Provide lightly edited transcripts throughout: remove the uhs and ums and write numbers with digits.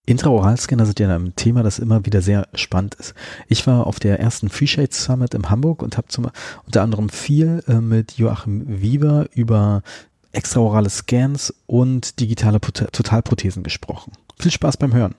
Intraoralscanner sind ja ein Thema, das immer wieder sehr spannend ist. Ich war auf der ersten FreeShade Summit in Hamburg und habe unter anderem viel mit Joachim Wieber über extraorale Scans und digitale Totalprothesen gesprochen. Viel Spaß beim Hören.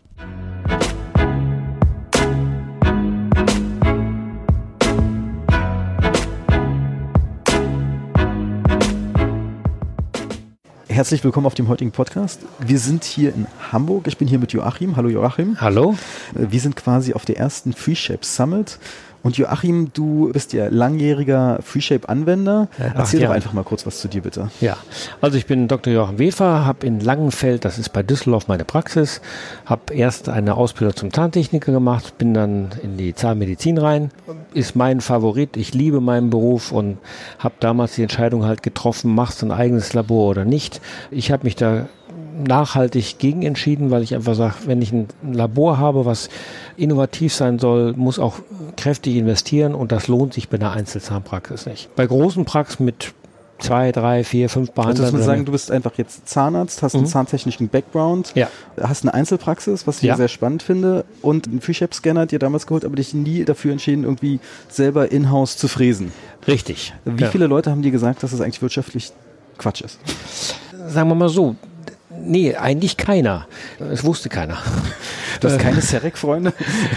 Herzlich willkommen auf dem heutigen Podcast. Wir sind hier in Hamburg. Ich bin hier mit Joachim. Hallo Joachim. Hallo. Wir sind quasi auf der ersten FreeShape Summit. Und Joachim, du bist ja langjähriger FreeShape-Anwender. Erzähl doch einfach mal kurz was zu dir, bitte. Ja, also ich bin Dr. Joachim Wefer, habe in Langenfeld, das ist bei Düsseldorf, meine Praxis, habe erst eine Ausbildung zum Zahntechniker gemacht, bin dann in die Zahnmedizin rein, ist mein Favorit, ich liebe meinen Beruf und habe damals die Entscheidung halt getroffen, machst du ein eigenes Labor oder nicht. Ich habe mich da nachhaltig gegen entschieden, weil ich einfach sage, wenn ich ein Labor habe, was innovativ sein soll, muss auch kräftig investieren und das lohnt sich bei einer Einzelzahnpraxis nicht. Bei großen Praxen mit 2, 3, 4, 5 Behandlern. Also das muss sagen, du bist einfach jetzt Zahnarzt, hast einen zahntechnischen Background, hast eine Einzelpraxis, was ich sehr spannend finde, und einen FreeShape-Scanner hat dir damals geholt, aber dich nie dafür entschieden, irgendwie selber in-house zu fräsen. Richtig. Wie viele Leute haben dir gesagt, dass das eigentlich wirtschaftlich Quatsch ist? Sagen wir mal so. Nee, eigentlich keiner. Es wusste keiner. Du hast keine CEREC-Freunde?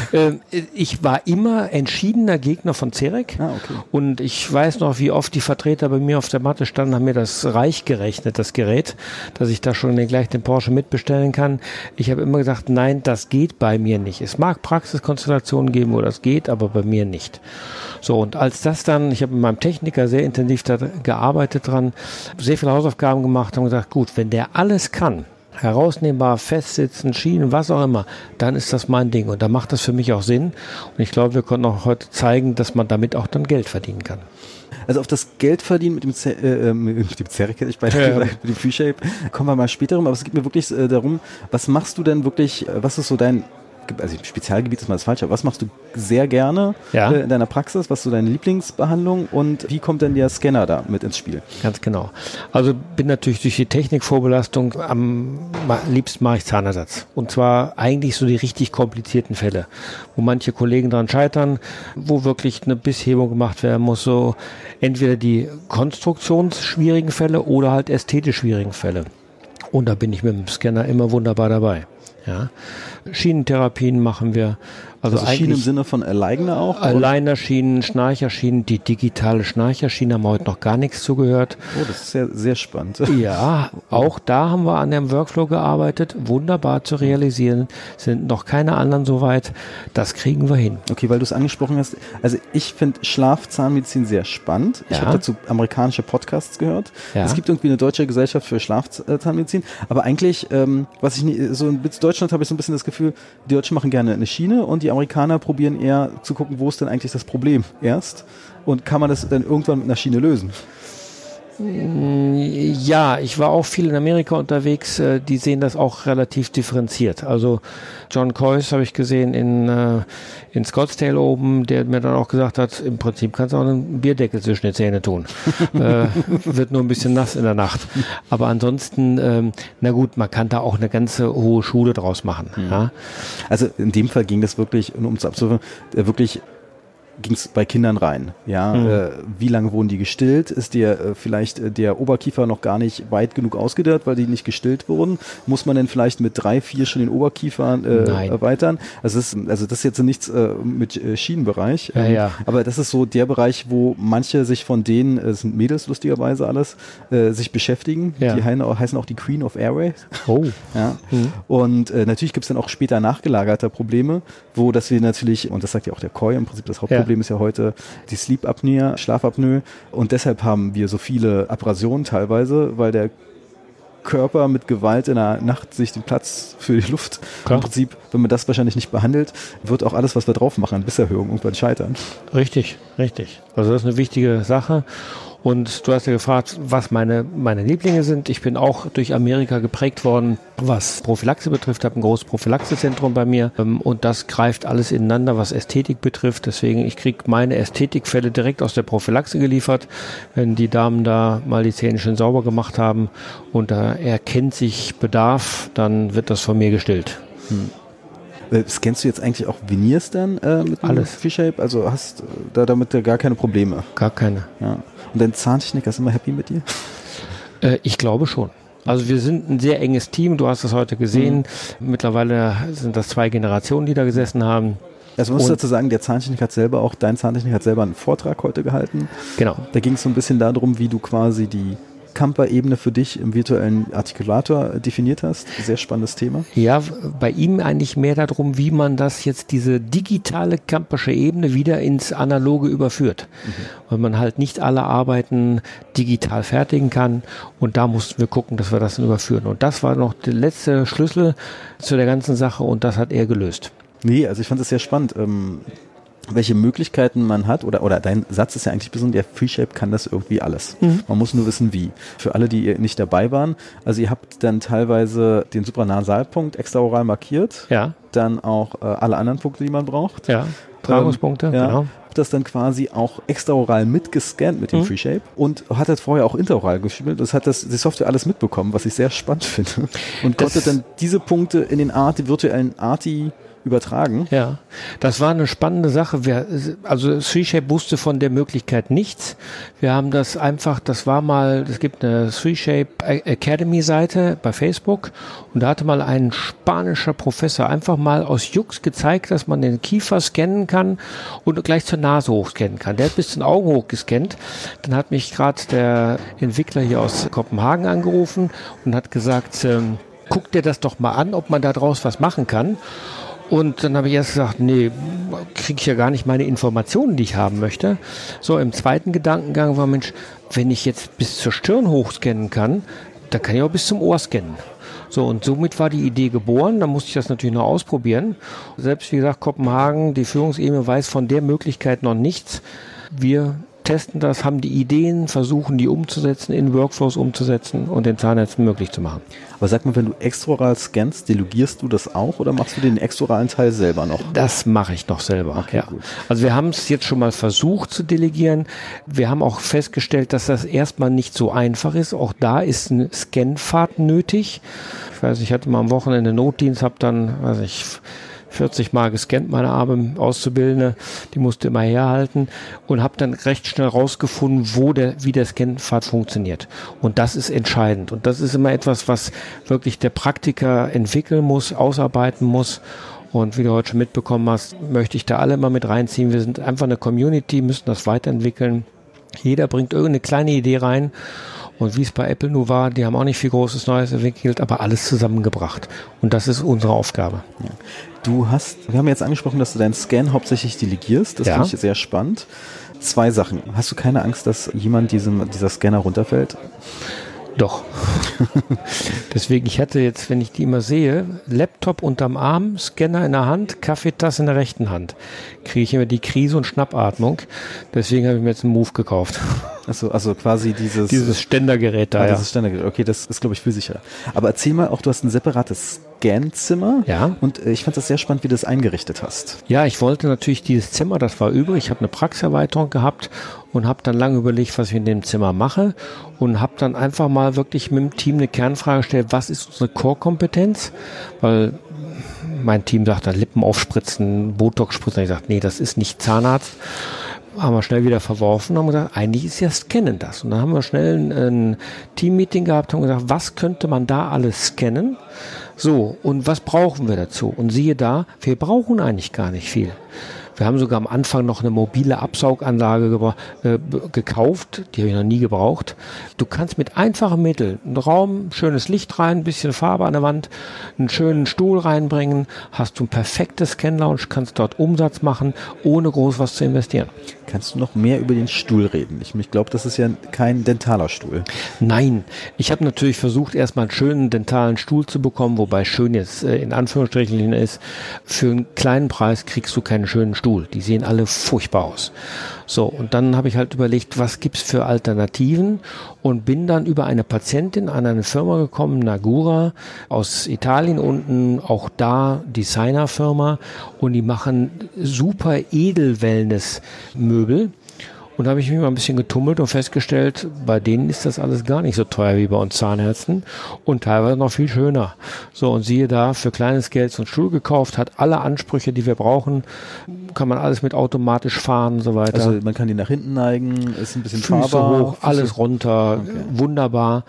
Ich war immer entschiedener Gegner von CEREC. Okay. Und ich weiß noch, wie oft die Vertreter bei mir auf der Matte standen, haben mir das reich gerechnet, das Gerät, dass ich da schon gleich den Porsche mitbestellen kann. Ich habe immer gesagt, nein, das geht bei mir nicht. Es mag Praxiskonstellationen geben, wo das geht, aber bei mir nicht. So, und als das dann, ich habe mit meinem Techniker sehr intensiv da gearbeitet dran, sehr viele Hausaufgaben gemacht und gesagt, gut, wenn der alles kann, herausnehmbar, festsitzen, Schienen, was auch immer, dann ist das mein Ding und da macht das für mich auch Sinn und ich glaube, wir konnten auch heute zeigen, dass man damit auch dann Geld verdienen kann. Also auf das Geld verdienen mit dem CEREC, hätte ich beinahe gesagt, mit dem FreeShape, kommen wir mal später rum, aber es geht mir wirklich darum, was machst du denn wirklich, was ist so dein, also Spezialgebiet ist mal das Falsche, aber was machst du sehr gerne in deiner Praxis? Was ist so deine Lieblingsbehandlung und wie kommt denn der Scanner da mit ins Spiel? Ganz genau. Also bin natürlich durch die Technikvorbelastung am liebsten mache ich Zahnersatz. Und zwar eigentlich so die richtig komplizierten Fälle, wo manche Kollegen dran scheitern, wo wirklich eine Bisshebung gemacht werden muss, so entweder die konstruktionsschwierigen Fälle oder halt ästhetisch schwierigen Fälle. Und da bin ich mit dem Scanner immer wunderbar dabei. Ja. Schienentherapien machen wir. Also Schienen im Sinne von Aligner auch? Aligner-Schienen, Schnarcherschienen, die digitale Schnarcherschiene haben wir heute noch gar nichts zugehört. Oh, das ist ja sehr spannend. Ja, auch da haben wir an dem Workflow gearbeitet. Wunderbar zu realisieren. Sind noch keine anderen so weit. Das kriegen wir hin. Okay, weil du es angesprochen hast. Also ich finde Schlafzahnmedizin sehr spannend. Ich habe dazu amerikanische Podcasts gehört. Es gibt irgendwie eine deutsche Gesellschaft für Schlafzahnmedizin. Aber eigentlich, was ich nicht, so in Deutschland habe ich so ein bisschen das Gefühl, die Deutschen machen gerne eine Schiene und die Amerikaner probieren eher zu gucken, wo ist denn eigentlich das Problem erst und kann man das dann irgendwann mit einer Schiene lösen? Ja, ich war auch viel in Amerika unterwegs, die sehen das auch relativ differenziert. Also John Coyce habe ich gesehen in Scottsdale oben, der mir dann auch gesagt hat, im Prinzip kannst du auch einen Bierdeckel zwischen die Zähne tun. Wird nur ein bisschen nass in der Nacht. Aber ansonsten, na gut, man kann da auch eine ganze hohe Schule draus machen. Mhm. Ja? Also in dem Fall ging das wirklich, um es abzuführen, wirklich ging es bei Kindern rein. Ja, wie lange wurden die gestillt? Ist dir vielleicht der Oberkiefer noch gar nicht weit genug ausgedörrt, weil die nicht gestillt wurden? Muss man denn vielleicht mit 3, 4 schon den Oberkiefer erweitern? Also das ist jetzt nichts mit Schienenbereich. Aber das ist so der Bereich, wo manche sich von denen, es sind Mädels lustigerweise alles, sich beschäftigen. Die heißen auch die Queen of Airways. Oh. Ja. Und natürlich gibt es dann auch später nachgelagerte Probleme, wo das wir natürlich, und das sagt ja auch der Coy im Prinzip, das Hauptproblem ist ja heute die Sleep-Apnoe, Schlafapnoe, und deshalb haben wir so viele Abrasionen teilweise, weil der Körper mit Gewalt in der Nacht sich den Platz für die Luft, im Prinzip, wenn man das wahrscheinlich nicht behandelt, wird auch alles, was wir drauf machen, an Bisserhöhung irgendwann scheitern. Richtig. Also das ist eine wichtige Sache. Und du hast ja gefragt, was meine Lieblinge sind. Ich bin auch durch Amerika geprägt worden, was Prophylaxe betrifft. Ich habe ein großes Prophylaxezentrum bei mir und das greift alles ineinander, was Ästhetik betrifft. Deswegen, ich kriege meine Ästhetikfälle direkt aus der Prophylaxe geliefert, wenn die Damen da mal die Zähne schön sauber gemacht haben und da erkennt sich Bedarf, dann wird das von mir gestillt. Scannst du jetzt eigentlich auch Veneers dann mit Alles. Freeshape? Also hast da damit gar keine Probleme? Gar keine. Ja. Und dein Zahntechniker ist immer happy mit dir? Ich glaube schon. Also wir sind ein sehr enges Team, du hast es heute gesehen. Mittlerweile sind das 2 Generationen, die da gesessen haben. Also man muss dazu sagen, dein Zahntechniker hat selber einen Vortrag heute gehalten. Genau. Da ging es so ein bisschen darum, wie du quasi die Kamper-Ebene für dich im virtuellen Artikulator definiert hast. Sehr spannendes Thema. Ja, bei ihm eigentlich mehr darum, wie man das jetzt, diese digitale Kampersche Ebene wieder ins Analoge überführt. Weil man halt nicht alle Arbeiten digital fertigen kann und da mussten wir gucken, dass wir das dann überführen. Und das war noch der letzte Schlüssel zu der ganzen Sache und das hat er gelöst. Nee, also ich fand es sehr spannend. Welche Möglichkeiten man hat, oder dein Satz ist ja eigentlich besonders, der Freeshape kann das irgendwie alles. Man muss nur wissen, wie. Für alle, die nicht dabei waren, also ihr habt dann teilweise den Supranasalpunkt extraoral markiert, dann auch alle anderen Punkte, die man braucht. Ja, Tragungspunkte, genau. Habt das dann quasi auch extraoral mitgescannt mit dem Freeshape und hat das vorher auch interoral gespielt. Das hat die Software alles mitbekommen, was ich sehr spannend finde. Und konnte dann diese Punkte in den virtuellen Arti übertragen. Ja, das war eine spannende Sache. Also Freeshape wusste von der Möglichkeit nichts. Wir haben das einfach, es gibt eine Freeshape Academy Seite bei Facebook und da hatte mal ein spanischer Professor einfach mal aus Jux gezeigt, dass man den Kiefer scannen kann und gleich zur Nase hochscannen kann. Der hat bis zu den Augen hochgescannt. Dann hat mich gerade der Entwickler hier aus Kopenhagen angerufen und hat gesagt, guck dir das doch mal an, ob man da draus was machen kann. Und dann habe ich erst gesagt, nee, kriege ich ja gar nicht meine Informationen, die ich haben möchte. So, im zweiten Gedankengang war, Mensch, wenn ich jetzt bis zur Stirn hochscannen kann, dann kann ich auch bis zum Ohr scannen. So, und somit war die Idee geboren. Dann musste ich das natürlich noch ausprobieren. Selbst, wie gesagt, Kopenhagen, die Führungsebene weiß von der Möglichkeit noch nichts. Wir testen das, haben die Ideen, versuchen die umzusetzen, in Workflows umzusetzen und den Zahnärzten möglich zu machen. Aber sag mal, wenn du extraoral scannst, delegierst du das auch oder machst du den extraoralen Teil selber noch? Das mache ich noch selber. Okay, ja. Gut. Also wir haben es jetzt schon mal versucht zu delegieren. Wir haben auch festgestellt, dass das erstmal nicht so einfach ist. Auch da ist eine Scanfahrt nötig. Ich weiß, ich hatte mal am Wochenende Notdienst, habe dann, 40 Mal gescannt, meine arme Auszubildende, die musste immer herhalten und habe dann recht schnell rausgefunden, wie der Scanpfad funktioniert. Und das ist entscheidend. Und das ist immer etwas, was wirklich der Praktiker entwickeln muss, ausarbeiten muss. Und wie du heute schon mitbekommen hast, möchte ich da alle mal mit reinziehen. Wir sind einfach eine Community, müssen das weiterentwickeln. Jeder bringt irgendeine kleine Idee rein. Und wie es bei Apple nur war, die haben auch nicht viel Großes Neues entwickelt, aber alles zusammengebracht. Und das ist unsere Aufgabe. Ja. Wir haben jetzt angesprochen, dass du deinen Scan hauptsächlich delegierst. Das finde ich sehr spannend. 2 Sachen. Hast du keine Angst, dass jemand dieser Scanner runterfällt? Doch. Deswegen, ich hatte jetzt, wenn ich die immer sehe, Laptop unterm Arm, Scanner in der Hand, Kaffeetasse in der rechten Hand. Kriege ich immer die Krise und Schnappatmung. Deswegen habe ich mir jetzt einen Move gekauft. Also quasi dieses Ständergerät da. Dieses Ständergerät. Okay, das ist, glaube ich, viel sicherer. Aber erzähl mal auch, du hast ein separates Scanzimmer. Ja. Und ich fand das sehr spannend, wie du das eingerichtet hast. Ja, ich wollte natürlich dieses Zimmer, das war übrig. Ich habe eine Praxiserweiterung gehabt und habe dann lange überlegt, was ich in dem Zimmer mache und habe dann einfach mal wirklich mit dem Team eine Kernfrage gestellt, was ist unsere Core-Kompetenz? Weil mein Team sagt, da Lippen aufspritzen, Botox spritzen. Ich sagte, nee, das ist nicht Zahnarzt. Haben wir schnell wieder verworfen und haben gesagt, eigentlich ist ja Scannen das. Und dann haben wir schnell ein Team-Meeting gehabt und gesagt, was könnte man da alles scannen? So, und was brauchen wir dazu? Und siehe da, wir brauchen eigentlich gar nicht viel. Wir haben sogar am Anfang noch eine mobile Absauganlage gekauft, die habe ich noch nie gebraucht. Du kannst mit einfachen Mitteln einen Raum, schönes Licht rein, ein bisschen Farbe an der Wand, einen schönen Stuhl reinbringen, hast du ein perfektes Scan-Lounge, kannst dort Umsatz machen, ohne groß was zu investieren. Kannst du noch mehr über den Stuhl reden? Ich glaube, das ist ja kein dentaler Stuhl. Nein, ich habe natürlich versucht, erstmal einen schönen dentalen Stuhl zu bekommen, wobei schön jetzt in Anführungsstrichen ist. Für einen kleinen Preis kriegst du keinen schönen Stuhl. Die sehen alle furchtbar aus. So, und dann habe ich halt überlegt, was gibt's für Alternativen und bin dann über eine Patientin an eine Firma gekommen, Nagura, aus Italien unten, auch da Designerfirma und die machen super Edel-Wellness-Möbel. Und da habe ich mich mal ein bisschen getummelt und festgestellt, bei denen ist das alles gar nicht so teuer wie bei uns Zahnärzten und teilweise noch viel schöner. So, und siehe da, für kleines Geld so einen Stuhl gekauft, hat alle Ansprüche, die wir brauchen, kann man alles mit automatisch fahren und so weiter. Also man kann die nach hinten neigen, ist ein bisschen Füße fahrbar. hoch, alles runter, wunderbar,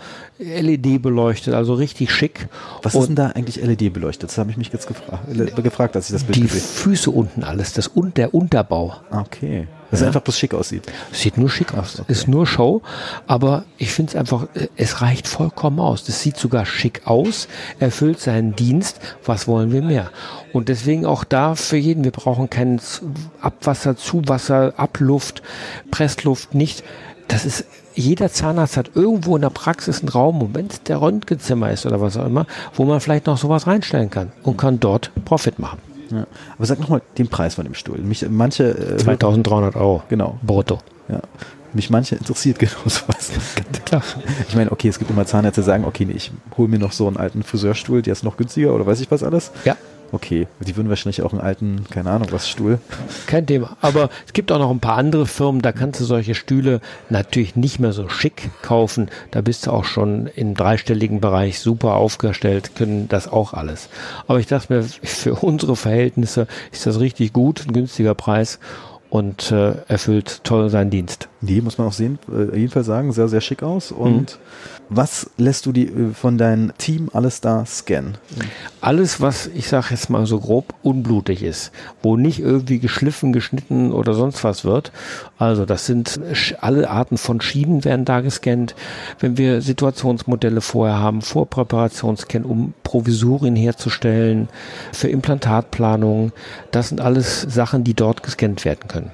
LED beleuchtet, also richtig schick. Was ist denn da eigentlich LED beleuchtet? Das habe ich mich jetzt gefragt, als ich das Bild Die gesehen habe. Füße unten alles, der Unterbau. Okay. Dass es einfach bloß schick aussieht. Sieht nur schick aus. Ist nur Show, aber ich finde es einfach, es reicht vollkommen aus. Das sieht sogar schick aus, erfüllt seinen Dienst. Was wollen wir mehr? Und deswegen auch da für jeden, wir brauchen kein Abwasser, Zuwasser, Abluft, Pressluft, nicht. Das ist, jeder Zahnarzt hat irgendwo in der Praxis einen Raum, und wenn es der Röntgenzimmer ist oder was auch immer, wo man vielleicht noch sowas reinstellen kann und kann dort Profit machen. Ja. Aber sag nochmal den Preis von dem Stuhl. Manche 2.300 €. Genau. Brutto. Ja. Mich manche interessiert genau sowas. Klar. Ich meine, okay, es gibt immer Zahnärzte, die sagen, okay, nee, ich hole mir noch so einen alten Friseurstuhl, der ist noch günstiger oder weiß ich was alles. Ja. Okay, die würden wahrscheinlich auch einen alten, keine Ahnung, was Stuhl. Kein Thema. Aber es gibt auch noch ein paar andere Firmen, da kannst du solche Stühle natürlich nicht mehr so schick kaufen. Da bist du auch schon im dreistelligen Bereich super aufgestellt, können das auch alles. Aber ich dachte mir, für unsere Verhältnisse ist das richtig gut, ein günstiger Preis und erfüllt toll seinen Dienst. Nee, muss man auch sehen, jedenfalls sagen, sehr, sehr schick aus. Und was lässt du von deinem Team alles da scannen? Alles, was, ich sage jetzt mal so grob, unblutig ist, wo nicht irgendwie geschliffen, geschnitten oder sonst was wird. Also das sind alle Arten von Schienen werden da gescannt. Wenn wir Situationsmodelle vorher haben, Vorpräparationsscan, um Provisorien herzustellen, für Implantatplanung, das sind alles Sachen, die dort gescannt werden können.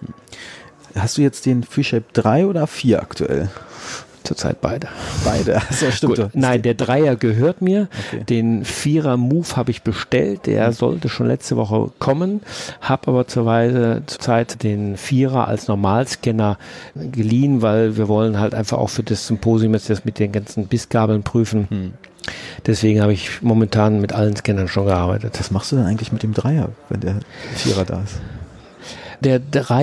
Hast du jetzt den FreeShape 3 oder 4 aktuell? Zurzeit beide. Beide, so stimmt. Gut, nein, der Dreier gehört mir. Okay. Den Vierer Move habe ich bestellt. Der sollte schon letzte Woche kommen. Habe aber zurzeit den Vierer als Normalscanner geliehen, weil wir wollen halt einfach auch für das Symposium jetzt das mit den ganzen Bissgabeln prüfen. Deswegen habe ich momentan mit allen Scannern schon gearbeitet. Was machst du denn eigentlich mit dem Dreier, wenn der Vierer da ist? Der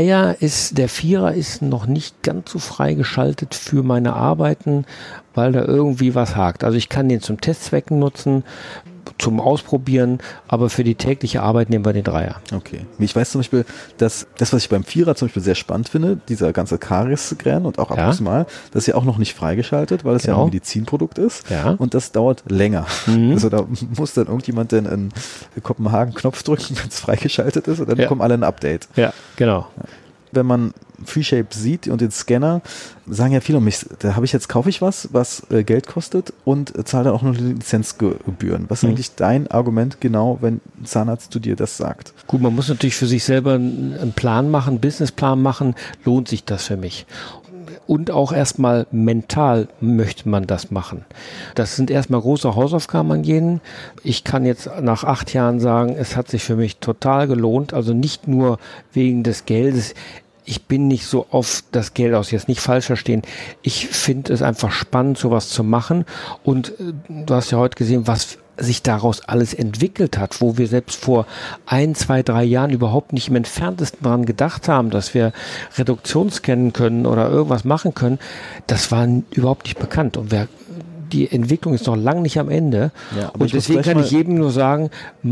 Vierer ist noch nicht ganz so freigeschaltet für meine Arbeiten, weil da irgendwie was hakt. Also ich kann den zum Testzwecken nutzen, zum Ausprobieren, aber für die tägliche Arbeit nehmen wir den Dreier. Okay. Ich weiß zum Beispiel, dass das, was ich beim Vierer zum Beispiel sehr spannend finde, dieser ganze Karies-Scan und auch Abschlussmal, das ist ja auch noch nicht freigeschaltet, weil es ja ein Medizinprodukt ist und das dauert länger. Also da muss dann irgendjemand in Kopenhagen Knopf drücken, wenn es freigeschaltet ist und dann bekommen alle ein Update. Ja, genau. Wenn man FreeShape sieht und den Scanner, sagen ja viele um mich, kaufe ich was Geld kostet und zahle dann auch noch Lizenzgebühren. Was ist eigentlich dein Argument genau, wenn ein Zahnarzt zu dir das sagt? Gut, man muss natürlich für sich selber einen Plan machen, einen Businessplan machen, lohnt sich das für mich? Und auch erstmal mental möchte man das machen. Das sind erstmal große Hausaufgaben an jeden. Ich kann jetzt nach 8 Jahren sagen, es hat sich für mich total gelohnt. Also nicht nur wegen des Geldes. Ich bin nicht so auf das Geld aus, jetzt nicht falsch verstehen. Ich finde es einfach spannend, sowas zu machen. Und du hast ja heute gesehen, was sich daraus alles entwickelt hat, wo wir selbst vor 1, 2, 3 Jahren überhaupt nicht im Entferntesten daran gedacht haben, dass wir Reduktion scannen können oder irgendwas machen können. Das war überhaupt nicht bekannt. Und die Entwicklung ist noch lange nicht am Ende. Ja, und deswegen kann ich jedem nur sagen,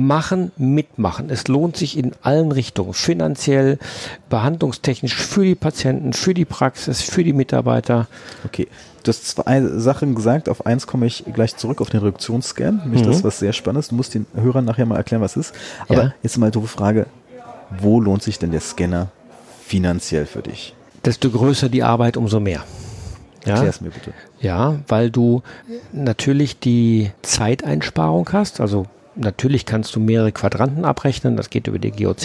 mitmachen. Es lohnt sich in allen Richtungen. Finanziell, behandlungstechnisch, für die Patienten, für die Praxis, für die Mitarbeiter. Okay. Du hast 2 Sachen gesagt, auf eins komme ich gleich zurück, auf den Reduktionsscan. Nämlich das, was sehr spannend ist. Du musst den Hörern nachher mal erklären, was es ist. Aber jetzt mal eine doofe Frage, wo lohnt sich denn der Scanner finanziell für dich? Desto größer die Arbeit, umso mehr. Erklär es mir bitte. Ja, weil du natürlich die Zeiteinsparung hast, also natürlich kannst du mehrere Quadranten abrechnen, das geht über die GOZ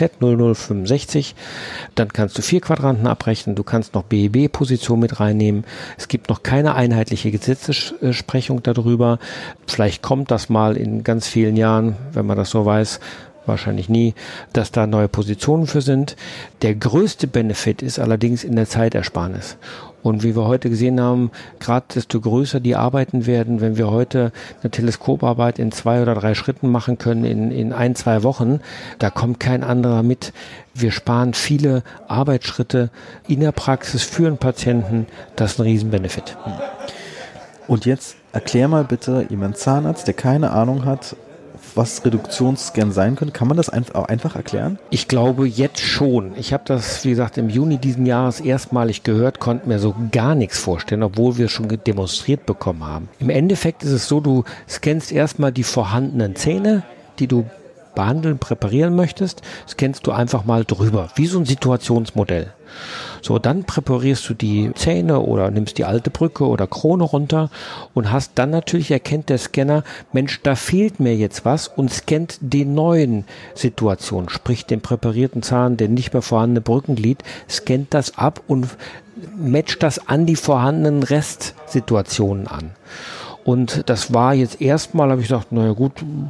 0065, dann kannst du 4 Quadranten abrechnen, du kannst noch BEB-Position mit reinnehmen, es gibt noch keine einheitliche Gesetzessprechung darüber, vielleicht kommt das mal in ganz vielen Jahren, wenn man das so weiß, wahrscheinlich nie, dass da neue Positionen für sind. Der größte Benefit ist allerdings in der Zeitersparnis. Und wie wir heute gesehen haben, gerade desto größer die Arbeiten werden, wenn wir heute eine Teleskoparbeit in 2 oder 3 Schritten machen können in 1-2 Wochen, da kommt kein anderer mit. Wir sparen viele Arbeitsschritte in der Praxis für einen Patienten. Das ist ein Riesenbenefit. Und jetzt erklär mal bitte jemand Zahnarzt, der keine Ahnung hat, was Reduktionsscan sein könnte. Kann man das einfach erklären? Ich glaube jetzt schon. Ich habe das, wie gesagt, im Juni diesen Jahres erstmalig gehört, konnte mir so gar nichts vorstellen, obwohl wir es schon demonstriert bekommen haben. Im Endeffekt ist es so, du scannst erstmal die vorhandenen Zähne, die du behandeln, präparieren möchtest, scannst du einfach mal drüber, wie so ein Situationsmodell. So, dann präparierst du die Zähne oder nimmst die alte Brücke oder Krone runter und hast dann natürlich, erkennt der Scanner, Mensch, da fehlt mir jetzt was und scannt den neuen Situationen, sprich den präparierten Zahn, den nicht mehr vorhandene Brückenglied, scannt das ab und matcht das an die vorhandenen Restsituationen an. Und das war jetzt erstmal, habe ich gedacht, naja gut,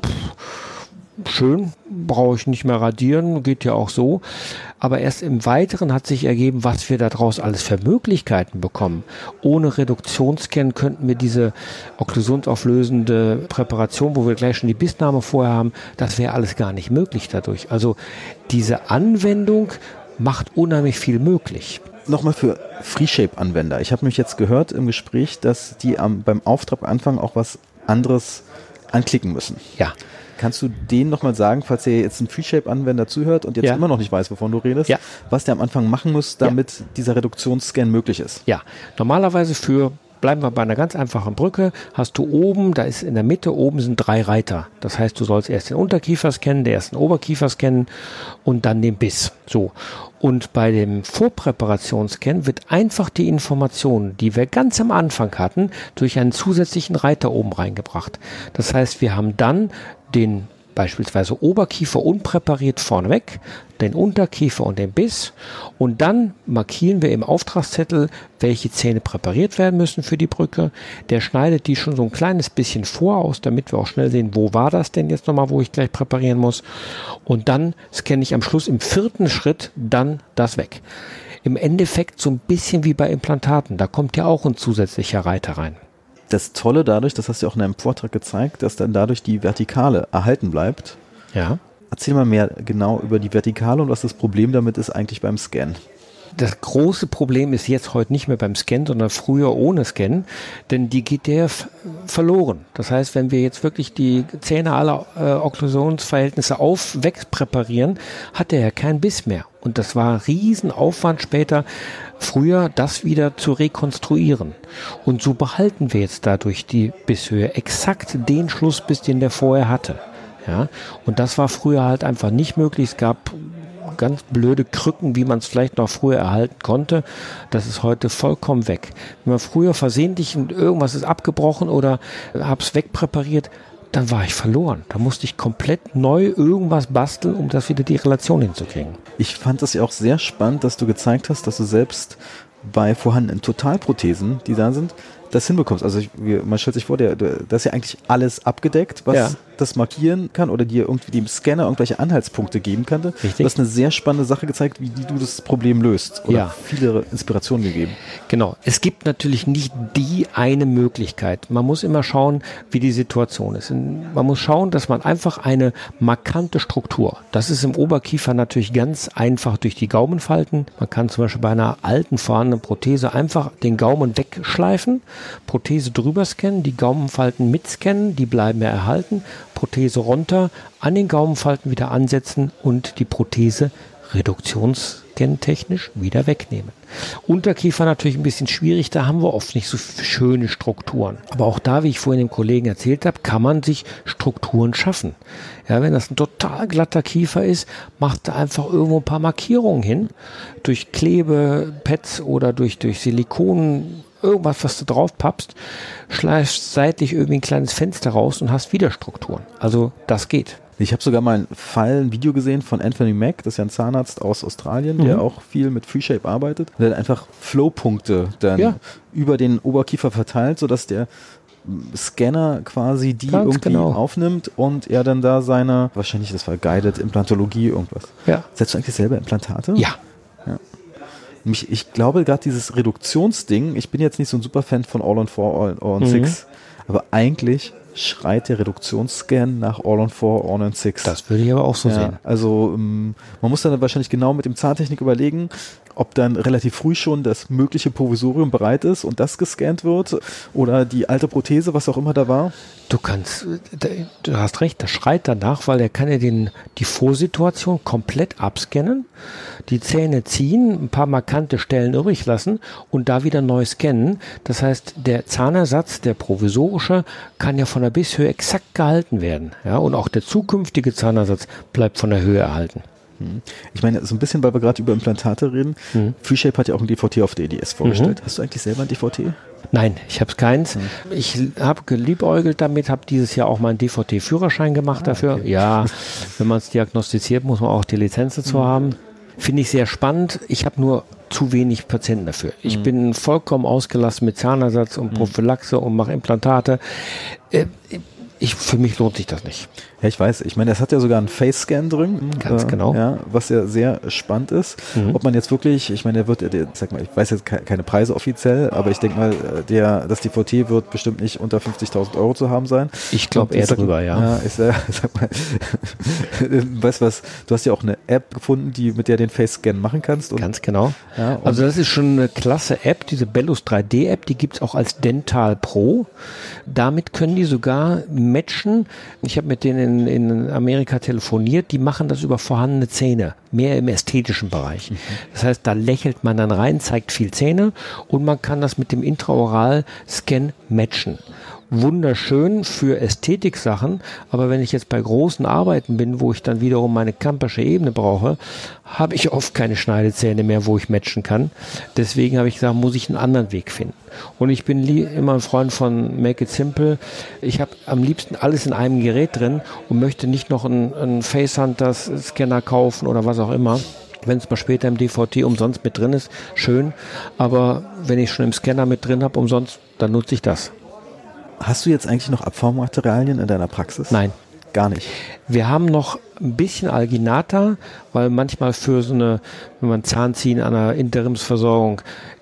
schön, brauche ich nicht mehr radieren, geht ja auch so. Aber erst im Weiteren hat sich ergeben, was wir daraus alles für Möglichkeiten bekommen. Ohne Reduktionsscan könnten wir diese okklusionsauflösende Präparation, wo wir gleich schon die Bissnahme vorher haben, das wäre alles gar nicht möglich dadurch. Also diese Anwendung macht unheimlich viel möglich. Nochmal für FreeShape-Anwender. Ich habe mich jetzt gehört im Gespräch, dass die beim Auftraganfang auch was anderes anklicken müssen. Ja. Kannst du denen nochmal sagen, falls ihr jetzt ein FreeShape-Anwender zuhört und jetzt immer noch nicht weiß, wovon du redest, was der am Anfang machen muss, damit dieser Reduktionsscan möglich ist? Ja, normalerweise bleiben wir bei einer ganz einfachen Brücke, hast du oben, da ist in der Mitte, oben sind 3 Reiter. Das heißt, du sollst erst den Unterkiefer scannen, erst den Oberkiefer scannen und dann den Biss. So. Und bei dem Vorpräparationsscan wird einfach die Information, die wir ganz am Anfang hatten, durch einen zusätzlichen Reiter oben reingebracht. Das heißt, wir haben dann den beispielsweise Oberkiefer unpräpariert vorneweg, den Unterkiefer und den Biss und dann markieren wir im Auftragszettel, welche Zähne präpariert werden müssen für die Brücke. Der schneidet die schon so ein kleines bisschen voraus, damit wir auch schnell sehen, wo war das denn jetzt nochmal, wo ich gleich präparieren muss. Und dann scanne ich am Schluss im 4. Schritt dann das weg. Im Endeffekt so ein bisschen wie bei Implantaten, da kommt ja auch ein zusätzlicher Reiter rein. Das Tolle dadurch, das hast du auch in einem Vortrag gezeigt, dass dann dadurch die Vertikale erhalten bleibt. Ja. Erzähl mal mehr genau über die Vertikale und was das Problem damit ist eigentlich beim Scan. Das große Problem ist jetzt heute nicht mehr beim Scan, sondern früher ohne Scan, denn die geht der verloren. Das heißt, wenn wir jetzt wirklich die Zähne aller Okklusionsverhältnisse wegpräparieren, hat der ja keinen Biss mehr. Und das war ein Riesenaufwand später, früher das wieder zu rekonstruieren. Und so behalten wir jetzt dadurch die Bisshöhe, exakt den Schlussbiss, den der vorher hatte. Ja? Und das war früher halt einfach nicht möglich. Es gab ganz blöde Krücken, wie man es vielleicht noch früher erhalten konnte. Das ist heute vollkommen weg. Wenn man früher versehentlich und irgendwas ist abgebrochen oder hab's wegpräpariert, dann war ich verloren. Da musste ich komplett neu irgendwas basteln, um das wieder die Relation hinzukriegen. Ich fand das ja auch sehr spannend, dass du gezeigt hast, dass du selbst bei vorhandenen Totalprothesen, die da sind, das hinbekommst. Also man stellt sich vor, da ist ja eigentlich alles abgedeckt, was das markieren kann oder dir irgendwie dem Scanner irgendwelche Anhaltspunkte geben kann. Richtig. Du hast eine sehr spannende Sache gezeigt, wie du das Problem löst oder viele Inspirationen gegeben. Genau. Es gibt natürlich nicht die eine Möglichkeit. Man muss immer schauen, wie die Situation ist. Man muss schauen, dass man einfach eine markante Struktur, das ist im Oberkiefer natürlich ganz einfach durch die Gaumenfalten. Man kann zum Beispiel bei einer alten vorhandenen Prothese einfach den Gaumen wegschleifen, Prothese drüber scannen, die Gaumenfalten mitscannen, die bleiben ja erhalten, Prothese runter, an den Gaumenfalten wieder ansetzen und die Prothese reduktionsscan-technisch wieder wegnehmen. Unterkiefer natürlich ein bisschen schwierig, da haben wir oft nicht so schöne Strukturen. Aber auch da, wie ich vorhin dem Kollegen erzählt habe, kann man sich Strukturen schaffen. Ja, wenn das ein total glatter Kiefer ist, macht da einfach irgendwo ein paar Markierungen hin. Durch Klebepads oder durch Silikon, irgendwas, was du drauf pappst, schleifst seitlich irgendwie ein kleines Fenster raus und hast wieder Strukturen. Also das geht. Ich habe sogar mal ein Video gesehen von Anthony Mack, das ist ja ein Zahnarzt aus Australien, der auch viel mit FreeShape arbeitet. Der hat einfach Flow-Punkte dann über den Oberkiefer verteilt, sodass der Scanner quasi, die Ganz irgendwie genau aufnimmt und er dann da seine, wahrscheinlich das war Guided Implantologie, irgendwas. Ja. Setzt du eigentlich selber Implantate? Ja. Ich glaube, gerade dieses Reduktionsding, ich bin jetzt nicht so ein Superfan von All-on-4, All-on-6, aber eigentlich schreit der Reduktionsscan nach All-on-4, All-on-6. Das würde ich aber auch so sehen. Also man muss dann wahrscheinlich genau mit dem Zahntechnik überlegen, ob dann relativ früh schon das mögliche Provisorium bereit ist und das gescannt wird oder die alte Prothese, was auch immer da war. Du hast recht, das schreit danach, weil er kann ja die Vorsituation komplett abscannen, die Zähne ziehen, ein paar markante Stellen übrig lassen und da wieder neu scannen. Das heißt, der Zahnersatz, der provisorische, kann ja von der Bisshöhe exakt gehalten werden. Ja, und auch der zukünftige Zahnersatz bleibt von der Höhe erhalten. Ich meine, so ein bisschen, weil wir gerade über Implantate reden, FreeShape hat ja auch ein DVT auf der EDS vorgestellt. Hast du eigentlich selber ein DVT? Nein, ich habe es keins. Ich habe geliebäugelt damit, habe dieses Jahr auch meinen DVT-Führerschein gemacht dafür. Okay. Ja, wenn man es diagnostiziert, muss man auch die Lizenz dazu haben. Finde ich sehr spannend. Ich habe nur zu wenig Patienten dafür. Ich bin vollkommen ausgelassen mit Zahnersatz und Prophylaxe und mache Implantate. Für mich lohnt sich das nicht. Ja, ich weiß. Ich meine, es hat ja sogar einen Face-Scan drin. Ganz genau. Ja, was ja sehr spannend ist. Ob man jetzt wirklich, ich meine, sag mal, ich weiß jetzt keine Preise offiziell, aber ich denke mal, das DVT wird bestimmt nicht unter 50.000 Euro zu haben sein. Ich glaube eher drüber, ja. Sag mal, weißt du was, du hast ja auch eine App gefunden, mit der den Face-Scan machen kannst. Und, ganz genau. Ja, also das ist schon eine klasse App, diese Bellus 3D-App, die gibt es auch als Dental Pro. Damit können die sogar matchen. Ich habe mit denen in Amerika telefoniert, die machen das über vorhandene Zähne, mehr im ästhetischen Bereich. Das heißt, da lächelt man dann rein, zeigt viel Zähne und man kann das mit dem Intraoral-Scan matchen. Wunderschön für Ästhetik-Sachen, aber wenn ich jetzt bei großen Arbeiten bin, wo ich dann wiederum meine Campersche Ebene brauche, habe ich oft keine Schneidezähne mehr, wo ich matchen kann. Deswegen habe ich gesagt, muss ich einen anderen Weg finden. Und ich bin immer ein Freund von Make It Simple. Ich habe am liebsten alles in einem Gerät drin und möchte nicht noch einen Facehunter-Scanner kaufen oder was auch immer. Wenn es mal später im DVT umsonst mit drin ist, schön. Aber wenn ich schon im Scanner mit drin habe umsonst, dann nutze ich das. Hast du jetzt eigentlich noch Abformmaterialien in deiner Praxis? Nein. Gar nicht. Wir haben noch ein bisschen Alginata, weil manchmal für wenn man Zahn ziehen an einer Interimsversorgung,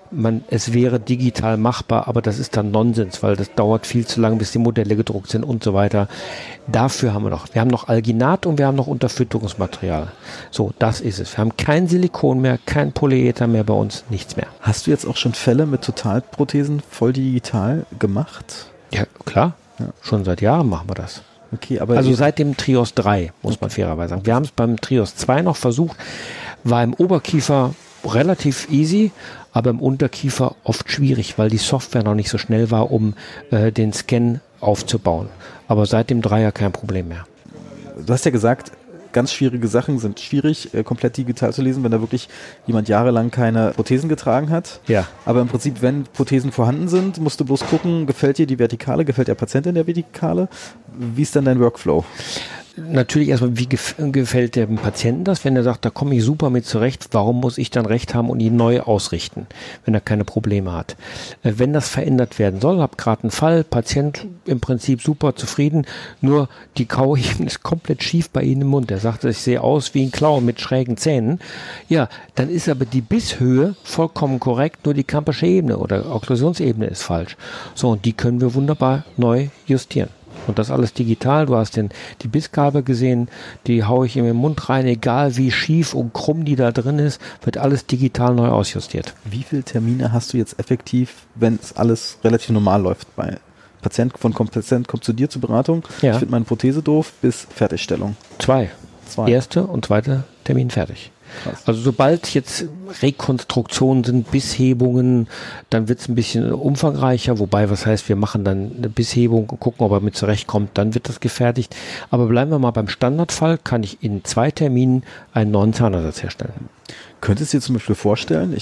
es wäre digital machbar, aber das ist dann Nonsens, weil das dauert viel zu lange, bis die Modelle gedruckt sind und so weiter. Dafür haben wir haben noch Alginat und wir haben noch Unterfütterungsmaterial. So, das ist es. Wir haben kein Silikon mehr, kein Polyether mehr bei uns, nichts mehr. Hast du jetzt auch schon Fälle mit Totalprothesen voll digital gemacht? Ja, klar. Ja. Schon seit Jahren machen wir das. Okay, aber also seit dem Trios 3, muss man fairerweise sagen. Wir haben es beim Trios 2 noch versucht, war im Oberkiefer relativ easy, aber im Unterkiefer oft schwierig, weil die Software noch nicht so schnell war, um den Scan aufzubauen. Aber seit dem 3er kein Problem mehr. Du hast ja gesagt, ganz schwierige Sachen sind schwierig, komplett digital zu lesen, wenn da wirklich jemand jahrelang keine Prothesen getragen hat. Ja. Aber im Prinzip, wenn Prothesen vorhanden sind, musst du bloß gucken, gefällt dir die Vertikale, gefällt der Patient der Vertikale? Wie ist dann dein Workflow? Natürlich erstmal, wie gefällt dem Patienten das? Wenn er sagt, da komme ich super mit zurecht, warum muss ich dann Recht haben und ihn neu ausrichten, wenn er keine Probleme hat? Wenn das verändert werden soll, habe gerade einen Fall, Patient im Prinzip super zufrieden, nur die Kauebene ist komplett schief bei Ihnen im Mund. Er sagt, ich sehe aus wie ein Clown mit schrägen Zähnen. Ja, dann ist aber die Bisshöhe vollkommen korrekt, nur die Campersche Ebene oder Okklusionsebene ist falsch. So, und die können wir wunderbar neu justieren. Und das alles digital. Du hast die Bissgabel gesehen, die haue ich in den Mund rein, egal wie schief und krumm die da drin ist, wird alles digital neu ausjustiert. Wie viele Termine hast du jetzt effektiv, wenn es alles relativ normal läuft? Patient kommt zu dir zur Beratung, ja. Ich finde meine Prothese doof, bis Fertigstellung. 2. Erste und zweite Termin fertig. Krass. Also sobald jetzt Rekonstruktionen sind, Bisshebungen, dann wird es ein bisschen umfangreicher, wobei, was heißt, wir machen dann eine Bisshebung und gucken, ob er mit zurechtkommt, dann wird das gefertigt. Aber bleiben wir mal beim Standardfall, kann ich in 2 Terminen einen neuen Zahnersatz herstellen. Könntest du dir zum Beispiel vorstellen,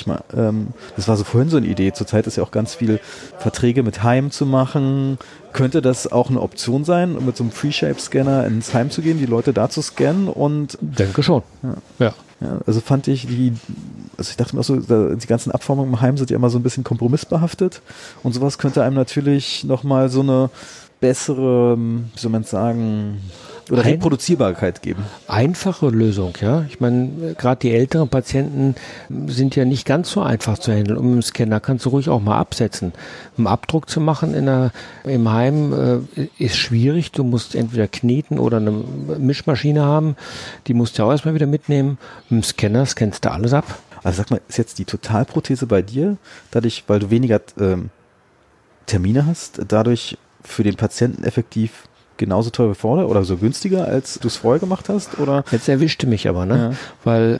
das war so vorhin so eine Idee, zurzeit ist ja auch ganz viel Verträge mit Heim zu machen. Könnte das auch eine Option sein, mit so einem FreeShape-Scanner ins Heim zu gehen, die Leute da zu scannen? Und denke schon, ja. Ja, also fand ich die also ich dachte mir auch so, die ganzen Abformungen im Heim sind ja immer so ein bisschen kompromissbehaftet und sowas könnte einem natürlich nochmal so eine bessere, wie soll man sagen, oder Reproduzierbarkeit geben. Einfache Lösung, ja. Ich meine, gerade die älteren Patienten sind ja nicht ganz so einfach zu handeln. Und mit dem Scanner kannst du ruhig auch mal absetzen. Einen Abdruck zu machen im Heim ist schwierig. Du musst entweder kneten oder eine Mischmaschine haben. Die musst du auch erstmal wieder mitnehmen. Mit dem Scanner scannst du alles ab. Also sag mal, ist jetzt die Totalprothese bei dir, dadurch, weil du weniger Termine hast, dadurch für den Patienten effektiv genauso teuer wie vorher oder so günstiger, als du es vorher gemacht hast? Oder? Jetzt erwischte mich aber, ne? Ja. Weil,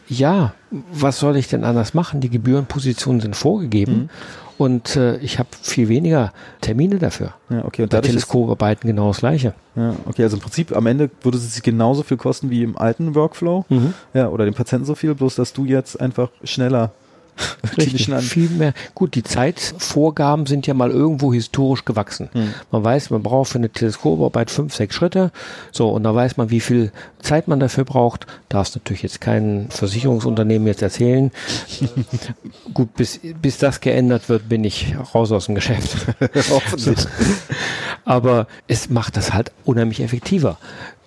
was soll ich denn anders machen? Die Gebührenpositionen sind vorgegeben und ich habe viel weniger Termine dafür. Ja, okay. Und bei Teleskoparbeiten genau das Gleiche. Ja, okay, also im Prinzip am Ende würde es sich genauso viel kosten wie im alten Workflow, ja, oder dem Patienten so viel, bloß dass du jetzt einfach schneller Richtig, viel mehr. Gut, die Zeitvorgaben sind ja mal irgendwo historisch gewachsen. Man weiß, man braucht für eine Teleskoparbeit 5, 6 Schritte. So, und da weiß man, wie viel Zeit man dafür braucht. Darf es natürlich jetzt kein Versicherungsunternehmen jetzt erzählen. Gut, bis das geändert wird, bin ich raus aus dem Geschäft. Hoffentlich. So. Aber es macht das halt unheimlich effektiver.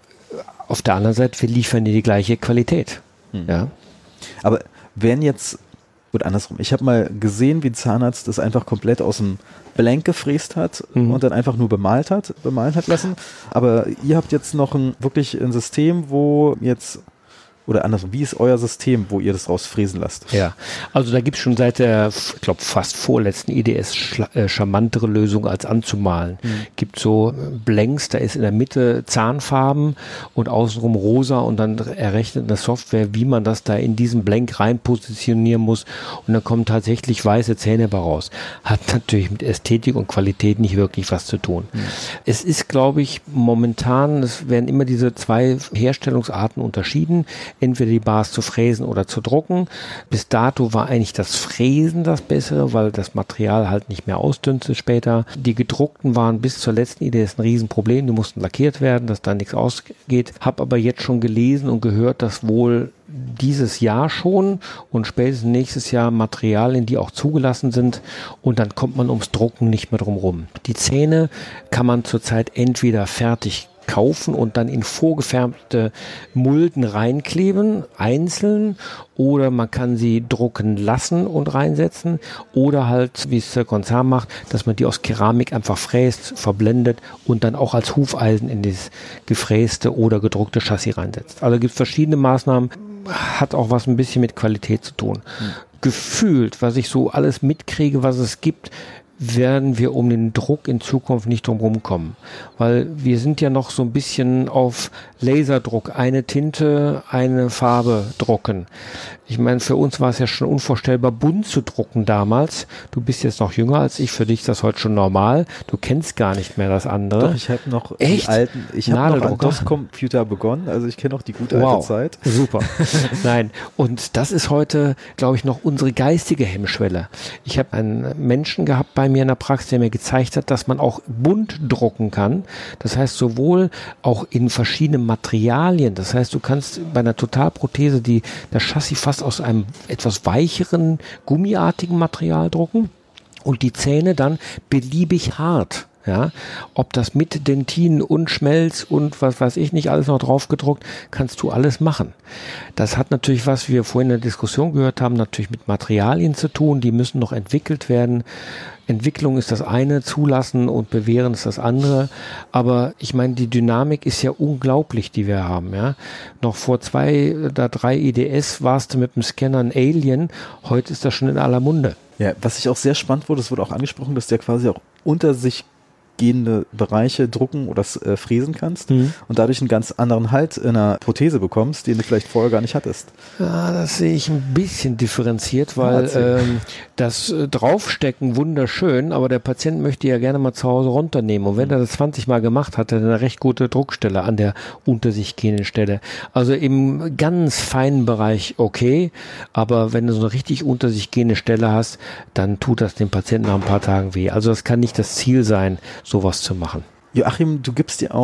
Auf der anderen Seite, wir liefern dir die gleiche Qualität. Ja. Aber wenn jetzt gut, andersrum. Ich habe mal gesehen, wie ein Zahnarzt das einfach komplett aus dem Blank gefräst hat und dann einfach nur bemalt hat lassen. Aber ihr habt jetzt noch wirklich ein System, wo jetzt, oder andersrum, wie ist euer System, wo ihr das rausfräsen lasst? Ja, also da gibt es schon seit der, ich glaube, fast vorletzten IDS charmantere Lösung als anzumalen. Gibt so Blanks, da ist in der Mitte Zahnfarben und außenrum rosa und dann errechnet eine Software, wie man das da in diesen Blank rein positionieren muss und dann kommen tatsächlich weiße Zähne bei raus. Hat natürlich mit Ästhetik und Qualität nicht wirklich was zu tun. Es ist, glaube ich, momentan, es werden immer diese zwei Herstellungsarten unterschieden. Entweder die Bars zu fräsen oder zu drucken. Bis dato war eigentlich das Fräsen das Bessere, weil das Material halt nicht mehr ausdünstet später. Die gedruckten waren bis zur letzten Idee ein Riesenproblem. Die mussten lackiert werden, dass da nichts ausgeht. Hab aber jetzt schon gelesen und gehört, dass wohl dieses Jahr schon und spätestens nächstes Jahr Materialien, die auch zugelassen sind und dann kommt man ums Drucken nicht mehr drum rum. Die Zähne kann man zurzeit entweder fertig kaufen und dann in vorgefärbte Mulden reinkleben, einzeln, oder man kann sie drucken lassen und reinsetzen oder halt, wie es Zircon Zahn macht, dass man die aus Keramik einfach fräst, verblendet und dann auch als Hufeisen in das gefräste oder gedruckte Chassis reinsetzt. Also gibt es verschiedene Maßnahmen, hat auch was ein bisschen mit Qualität zu tun. Gefühlt, was ich so alles mitkriege, was es gibt, werden wir um den Druck in Zukunft nicht drum rumkommen. Weil wir sind ja noch so ein bisschen auf Laserdruck, eine Tinte, eine Farbe drucken. Ich meine, für uns war es ja schon unvorstellbar, bunt zu drucken damals. Du bist jetzt noch jünger als ich, für dich ist das heute schon normal. Du kennst gar nicht mehr das andere. Doch, ich habe noch die alten, ich habe noch an DOS-Computer begonnen, also ich kenne noch die gute alte Zeit. Super. Nein, und das ist heute, glaube ich, noch unsere geistige Hemmschwelle. Ich habe einen Menschen gehabt bei mir in der Praxis, der mir gezeigt hat, dass man auch bunt drucken kann. Das heißt, sowohl auch in verschiedenen Materialien. Das heißt, du kannst bei einer Totalprothese das Chassis fast aus einem etwas weicheren, gummiartigen Material drucken und die Zähne dann beliebig hart. Ja, ob das mit Dentin und Schmelz und was weiß ich nicht alles noch drauf gedruckt, kannst du alles machen. Das hat natürlich, was wir vorhin in der Diskussion gehört haben, natürlich mit Materialien zu tun, die müssen noch entwickelt werden. Entwicklung ist das eine, zulassen und bewähren ist das andere. Aber ich meine, die Dynamik ist ja unglaublich, die wir haben. Ja, noch vor 2 oder 3 IDS warst du mit dem Scanner ein Alien. Heute ist das schon in aller Munde. Ja, was ich auch sehr spannend wurde, es wurde auch angesprochen, dass der quasi auch unter sich gehende Bereiche drucken oder fräsen kannst und dadurch einen ganz anderen Halt in einer Prothese bekommst, den du vielleicht vorher gar nicht hattest. Ja, das sehe ich ein bisschen differenziert, weil das Draufstecken wunderschön, aber der Patient möchte ja gerne mal zu Hause runternehmen und wenn er das 20 Mal gemacht hat, hat er eine recht gute Druckstelle an der unter sich gehenden Stelle. Also im ganz feinen Bereich okay, aber wenn du so eine richtig unter sich gehende Stelle hast, dann tut das dem Patienten nach ein paar Tagen weh. Also das kann nicht das Ziel sein, sowas zu machen. Joachim, du gibst ja auch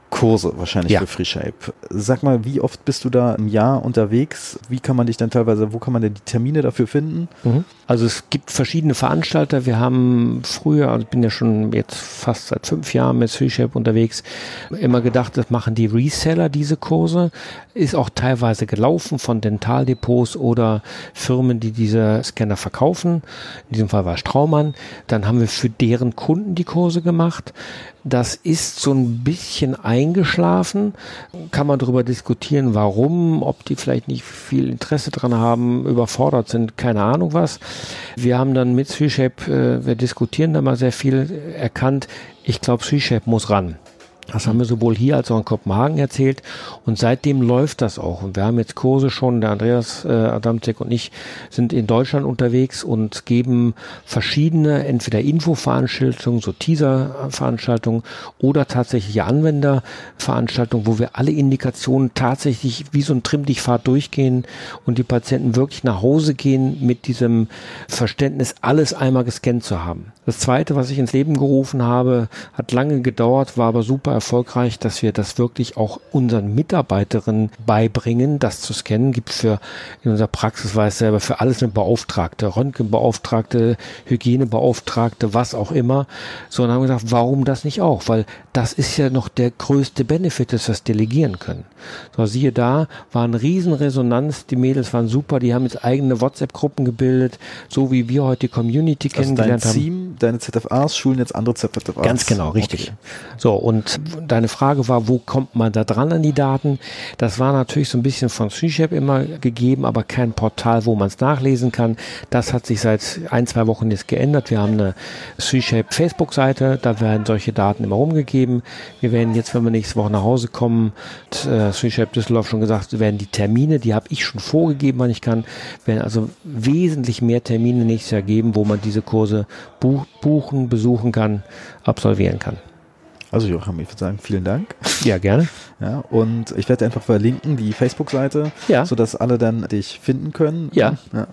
Kurse wahrscheinlich für FreeShape. Sag mal, wie oft bist du da im Jahr unterwegs? Wie kann man dich dann teilweise, wo kann man denn die Termine dafür finden? Also es gibt verschiedene Veranstalter. Wir haben früher, also ich bin ja schon jetzt fast seit 5 Jahren mit FreeShape unterwegs, immer gedacht, das machen die Reseller, diese Kurse. Ist auch teilweise gelaufen von Dentaldepots oder Firmen, die diese Scanner verkaufen. In diesem Fall war Straumann. Dann haben wir für deren Kunden die Kurse gemacht. Das ist so ein bisschen eingeschlafen. Kann man darüber diskutieren, warum, ob die vielleicht nicht viel Interesse dran haben, überfordert sind, keine Ahnung was. Wir haben dann mit FreeShape, wir diskutieren da mal sehr viel, erkannt, ich glaube, FreeShape muss ran. Das haben wir sowohl hier als auch in Kopenhagen erzählt und seitdem läuft das auch. Und wir haben jetzt Kurse schon, der Andreas Adamczyk und ich sind in Deutschland unterwegs und geben verschiedene, entweder Infoveranstaltungen, so Teaser-Veranstaltungen oder tatsächliche Anwenderveranstaltungen, wo wir alle Indikationen tatsächlich wie so ein Trimm-dich-Fahrt durchgehen und die Patienten wirklich nach Hause gehen mit diesem Verständnis, alles einmal gescannt zu haben. Das Zweite, was ich ins Leben gerufen habe, hat lange gedauert, war aber super erfolgreich, dass wir das wirklich auch unseren Mitarbeiterinnen beibringen, das zu scannen. Gibt für in unserer Praxis, weiß selber, für alles eine Beauftragte, Röntgenbeauftragte, Hygienebeauftragte, was auch immer. So, und dann haben wir gesagt, warum das nicht auch? Weil das ist ja noch der größte Benefit, dass wir es delegieren können. So, siehe da, war eine Riesenresonanz, die Mädels waren super, die haben jetzt eigene WhatsApp-Gruppen gebildet, so wie wir heute die Community kennengelernt haben. Team, deine ZFAs schulen jetzt andere ZFAs. Ganz genau, richtig. Okay. So, und deine Frage war, wo kommt man da dran an die Daten? Das war natürlich so ein bisschen von FreeShape immer gegeben, aber kein Portal, wo man es nachlesen kann. Das hat sich seit 1-2 Wochen jetzt geändert. Wir haben eine FreeShape Facebook-Seite, da werden solche Daten immer rumgegeben. Wir werden jetzt, wenn wir nächste Woche nach Hause kommen, FreeShape Düsseldorf schon gesagt, werden die Termine, die habe ich schon vorgegeben, wann ich kann, werden also wesentlich mehr Termine nächstes Jahr geben, wo man diese Kurse buchen, besuchen kann, absolvieren kann. Also Joachim, ich würde sagen, vielen Dank. Ja, gerne. Ja, und ich werde einfach verlinken, die Facebook-Seite, sodass alle dann dich finden können. Ja.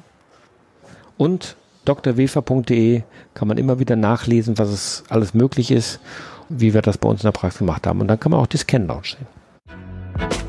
Und drwefer.de kann man immer wieder nachlesen, was es alles möglich ist, wie wir das bei uns in der Praxis gemacht haben. Und dann kann man auch die Scan-Lounge sehen.